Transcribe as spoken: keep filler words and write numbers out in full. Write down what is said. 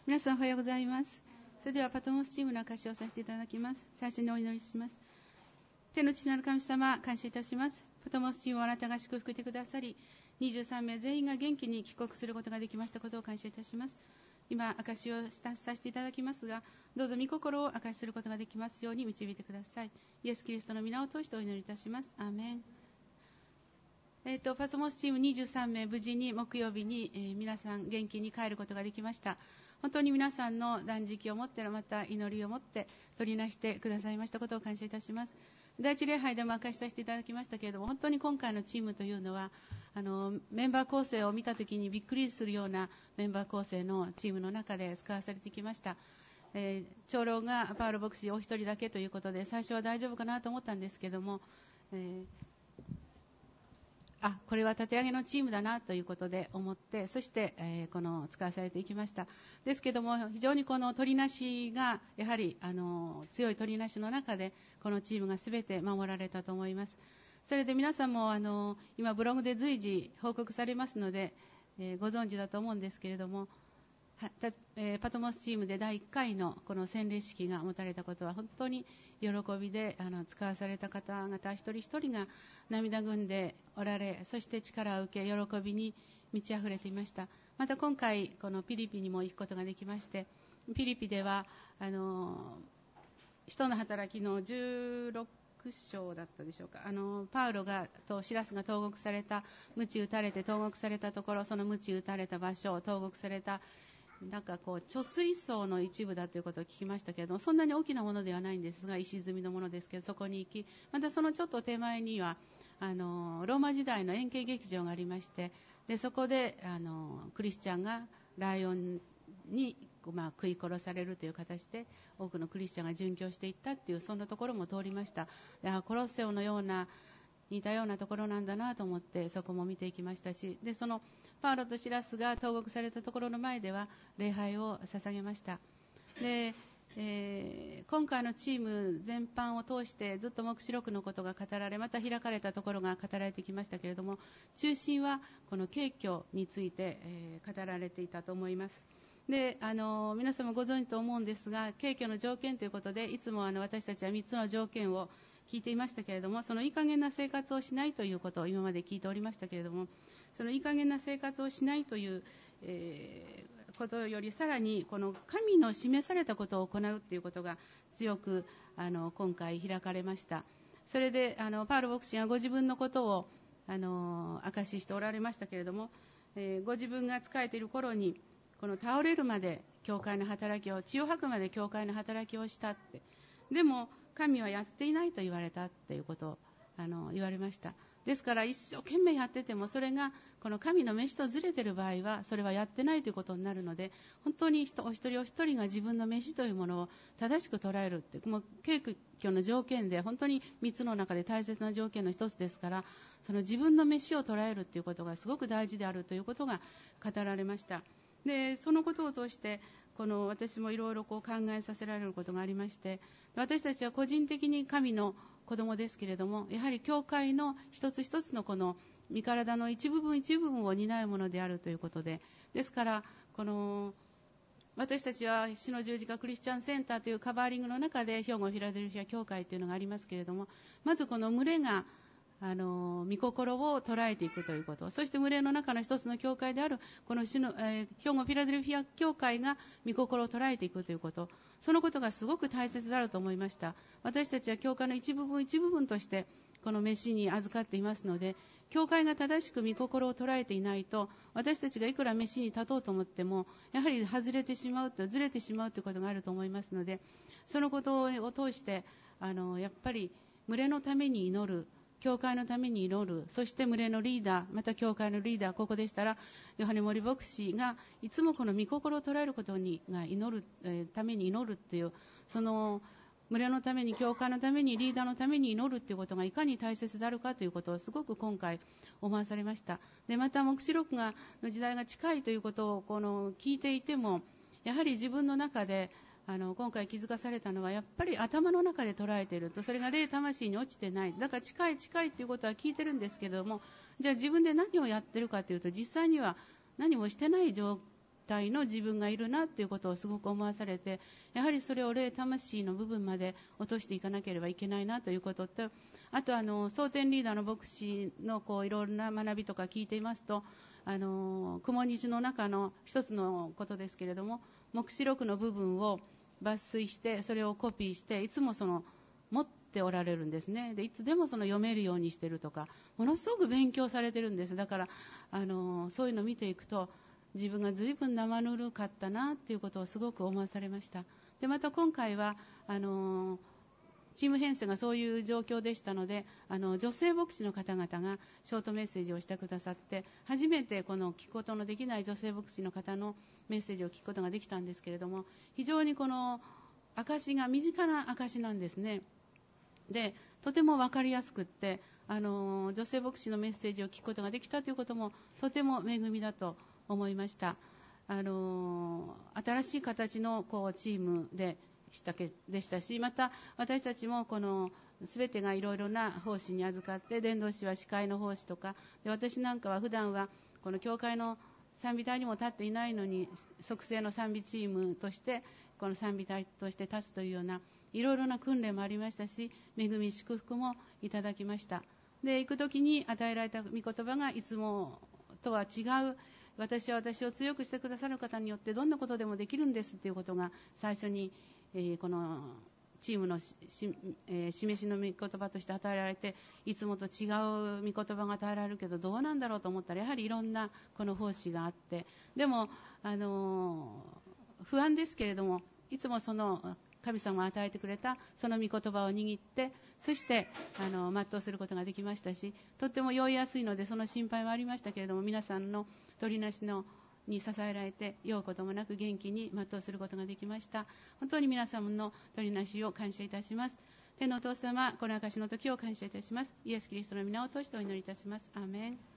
皆さんおはようございます。それではパトモスチームの証しをさせていただきます。最初にお祈りします。天の父なる神様、感謝いたします。パトモスチームをあなたが祝福してくださり、にじゅうさんめい全員が元気に帰国することができましたことを感謝いたします。今、証しをさせていただきますが、どうぞ御心を証しすることができますように導いてください。イエス・キリストの皆を通してお祈りいたします。アーメン。えーと、パトモスチームにじゅうさんめい無事に木曜日に、えー、皆さん元気に帰ることができました。本当に皆さんの断食をもってまた祈りをもって取りなしてくださいましたことを感謝いたします。第一礼拝でも明かしさせていただきましたけれども、本当に今回のチームというのはあのメンバー構成を見たときにびっくりするようなメンバー構成のチームの中で使わされてきました。えー、長老がパウロ牧師お一人だけということで最初は大丈夫かなと思ったんですけども、えーあ、これは立て上げのチームだなということで思って、そして、えー、この使わされていきました。ですけども、非常にこの取りなしがやはりあの強い取りなしの中でこのチームが全て守られたと思います。それで皆さんもあの今ブログで随時報告されますので、えー、ご存知だと思うんですけれども、はたえー、パトモスチームでだいいっかいのこの洗礼式が持たれたことは本当に喜びで、あの使わされた方々一人一人が涙ぐんでおられ、そして力を受け喜びに満ち溢れていました。また今回このピリピにも行くことができまして、ピリピではあの使徒の働きのじゅうろく章だったでしょうか、あのパウロがとシラスが投獄された、鞭打たれて投獄されたところ、その鞭打たれた場所、投獄されたなんかこう貯水槽の一部だということを聞きましたけれども、そんなに大きなものではないんですが、石積みのものですけど、そこに行き、またそのちょっと手前にはあのローマ時代の円形劇場がありまして、でそこであのクリスチャンがライオンに、まあ、食い殺されるという形で多くのクリスチャンが殉教していったっていう、そんなところも通りました。でコロッセオのような似たようなところなんだなと思ってそこも見ていきましたし、でそのパウロとシラスが投獄されたところの前では礼拝を捧げました。で、えー、今回のチーム全般を通してずっと黙示録のことが語られ、また開かれたところが語られてきましたけれども、中心はこの景挙について、えー、語られていたと思います。であの皆様ご存知と思うんですが、景挙の条件ということでいつもあの私たちはみっつの条件を聞いていましたけれども、そのいい加減な生活をしないということを今まで聞いておりましたけれども、そのいい加減な生活をしないという、えー、ことよりさらにこの神の示されたことを行うということが強くあの今回開かれました。それであのパウロ牧師がご自分のことをあの証ししておられましたけれども、えー、ご自分が仕えている頃にこの倒れるまで教会の働きを、血を吐くまで教会の働きをしたって、でも神はやっていないと言われたということをあの言われました。ですから一生懸命やっててもそれがこの神の召しとずれている場合はそれはやってないということになるので、本当にお一人お一人が自分の召しというものを正しく捉えるって、もう景挙の条件で本当にみっつの中で大切な条件の一つですから、その自分の召しを捉えるということがすごく大事であるということが語られました。でそのことを通してこの私もいろいろこう考えさせられることがありまして、私たちは個人的に神の子供ですけれども、やはり教会の一つ一つのこの身体の一部分一部分を担うものであるということで、ですからこの私たちは死の十字架クリスチャンセンターというカバーリングの中で兵庫フィラデルフィア教会というのがありますけれども、まずこの群れがあの御心を捉えていくということ、そして群れの中の一つの教会であるこの主の、えー、兵庫フィラデルフィア教会が御心を捉えていくということ、そのことがすごく大切であると思いました。私たちは教会の一部分一部分としてこの召しに預かっていますので、教会が正しく御心を捉えていないと、私たちがいくら召しに立とうと思ってもやはり外れてしまうと、ずれてしまうということがあると思いますので、そのことを通してあのやっぱり群れのために祈る、教会のために祈る、そして群れのリーダー、また教会のリーダー、ここでしたらヨハネ森牧師がいつもこの御心を捉えることにが祈る、えー、ために祈るっていう、その群れのために、教会のために、リーダーのために祈るということがいかに大切であるかということをすごく今回思わされました。でまた黙示録がの時代が近いということをこの聞いていても、やはり自分の中であの今回気づかされたのは、やっぱり頭の中で捉えていると、それが霊魂に落ちてない。だから近い近いということは聞いてるんですけれども、じゃあ自分で何をやってるかというと、実際には何もしてない状体の自分がいるなということをすごく思わされて、やはりそれを霊魂の部分まで落としていかなければいけないなということと、あとあの蒼天リーダーの牧師のこういろいろな学びとか聞いていますと、あの雲虹の中の一つのことですけれども、黙示録の部分を抜粋してそれをコピーしていつもその持っておられるんですね。でいつでもその読めるようにしているとか、ものすごく勉強されてるんです。だからあのそういうのを見ていくと、自分が随分生ぬるかったなということをすごく思わされました。でまた今回はあのチーム編成がそういう状況でしたので、あの女性牧師の方々がショートメッセージをしてくださって、初めてこの聞くことのできない女性牧師の方のメッセージを聞くことができたんですけれども、非常にこの証が身近な証なんですね。でとても分かりやすくって、あの女性牧師のメッセージを聞くことができたということもとても恵みだと思いました。あの新しい形のこうチームでしたけでしたし、また私たちもこの全てがいろいろな奉仕に預かって、伝道師は司会の奉仕とかで、私なんかは普段はこの教会の賛美隊にも立っていないのに、即成の賛美チームとしてこの賛美隊として立つというようないろいろな訓練もありましたし、恵み祝福もいただきました。で行く時に与えられた御言葉がいつもとは違う、私は私を強くしてくださる方によってどんなことでもできるんですということが最初に、えー、このチームのしし、えー、示しの御言葉として与えられて、いつもと違う御言葉が与えられるけどどうなんだろうと思ったら、やはりいろんなこの奉仕があって、でも、あのー、不安ですけれども、いつもその神様が与えてくれたその御言葉を握って、そしてあの全うすることができましたし、とっても酔いやすいのでその心配もありましたけれども、皆さんの取りなしのに支えられて酔うこともなく元気に全うすることができました。本当に皆様の取りなしを感謝いたします。天のお父様、この証の時を感謝いたします。イエス・キリストの皆を通してお祈りいたします。アーメン。